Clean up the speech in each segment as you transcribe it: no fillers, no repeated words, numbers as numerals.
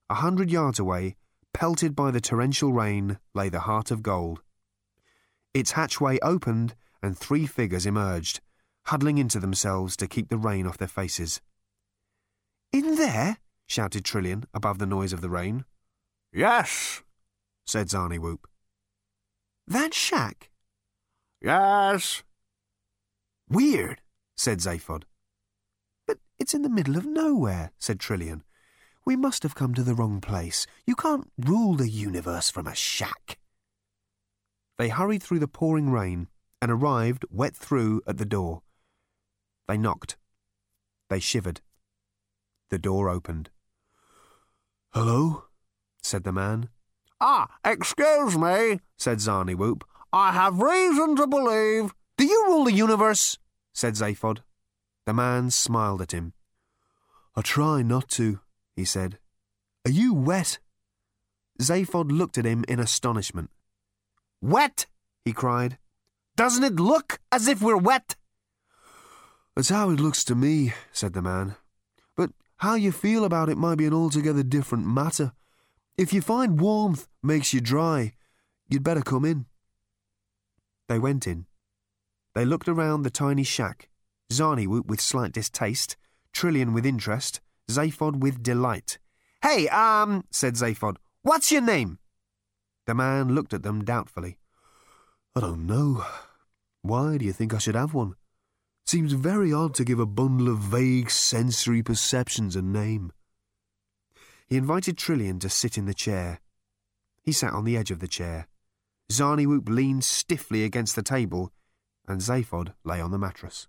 100 yards away, pelted by the torrential rain, lay the Heart of Gold. Its hatchway opened and 3 figures emerged, huddling into themselves to keep the rain off their faces. "In there?" shouted Trillian above the noise of the rain. "Yes," said Zarniwoop. "That shack?" "Yes." "Weird," said Zaphod. "But it's in the middle of nowhere," said Trillian. "We must have come to the wrong place. You can't rule the universe from a shack." They hurried through the pouring rain and arrived wet through at the door. They knocked. They shivered. The door opened. "Hello?" said the man. Excuse me," said Zarniwoop. "I have reason to believe—" "Do you rule the universe?" said Zaphod. The man smiled at him. "I try not to," he said. "Are you wet?" Zaphod looked at him in astonishment. "Wet?" he cried. "Doesn't it look as if we're wet?" "That's how it looks to me," said the man. "But how you feel about it might be an altogether different matter. If you find warmth makes you dry, you'd better come in." They went in. They looked around the tiny shack, Zarniwoop with slight distaste, Trillian with interest, Zaphod with delight. "Hey, said Zaphod, "what's your name?" The man looked at them doubtfully. "I don't know. Why do you think I should have one? Seems very odd to give a bundle of vague sensory perceptions a name." He invited Trillian to sit in the chair. He sat on the edge of the chair. Zarniwoop leaned stiffly against the table, and Zaphod lay on the mattress.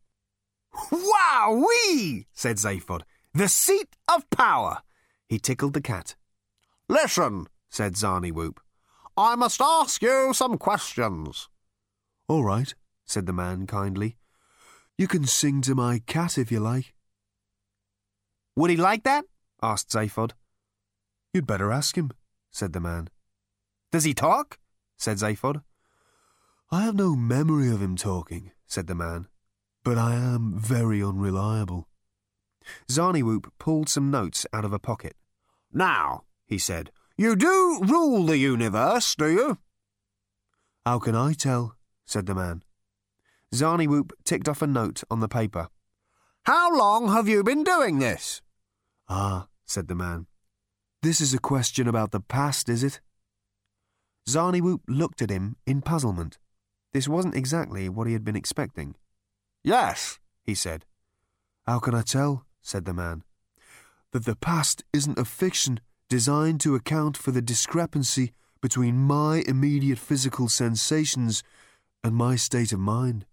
"Wowee!" said Zaphod. "The seat of power!" He tickled the cat. "Listen," said Zarniwoop. "I must ask you some questions." "All right," said the man kindly. "You can sing to my cat if you like." "Would he like that?" asked Zaphod. "You'd better ask him," said the man. "Does he talk?" said Zaphod. "I have no memory of him talking," said the man, "but I am very unreliable." Zarniwoop pulled some notes out of a pocket. "Now," he said, "you do rule the universe, do you?" "How can I tell?" said the man. Zarniwoop ticked off a note on the paper. "How long have you been doing this?" "Ah," said the man. "This is a question about the past, is it?" Zarniwoop looked at him in puzzlement. This wasn't exactly what he had been expecting. "Yes," he said. "How can I tell?" said the man. "That the past isn't a fiction designed to account for the discrepancy between my immediate physical sensations and my state of mind."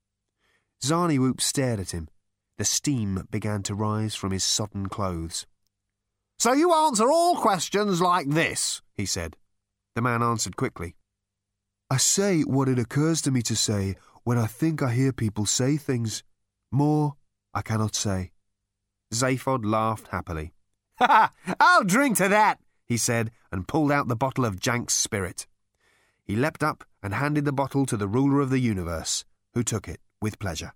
Zarniwoop stared at him. The steam began to rise from his sodden clothes. "So you answer all questions like this," he said. The man answered quickly. "I say what it occurs to me to say when I think I hear people say things. More I cannot say." Zaphod laughed happily. "Ha! I'll drink to that," he said, and pulled out the bottle of Jank's spirit. He leapt up and handed the bottle to the ruler of the universe, who took it with pleasure.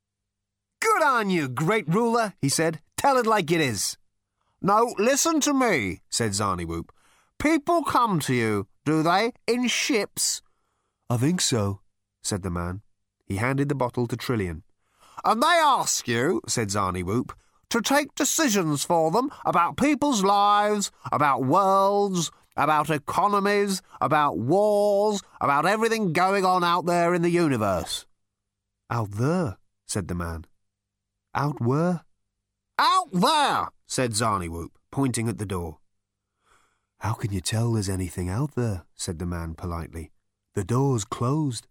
"Good on you, great ruler," he said. "Tell it like it is." "No, listen to me," said Zarniwoop. "People come to you, do they, in ships?" "I think so," said the man. He handed the bottle to Trillian. "And they ask you," said Zarniwoop, "to take decisions for them about people's lives, about worlds, about economies, about wars, about everything going on out there in the universe." "Out there," said the man. "Out where?" "Out there," said Zarniwoop, pointing at the door. "How can you tell there's anything out there?" said the man politely. "The door's closed."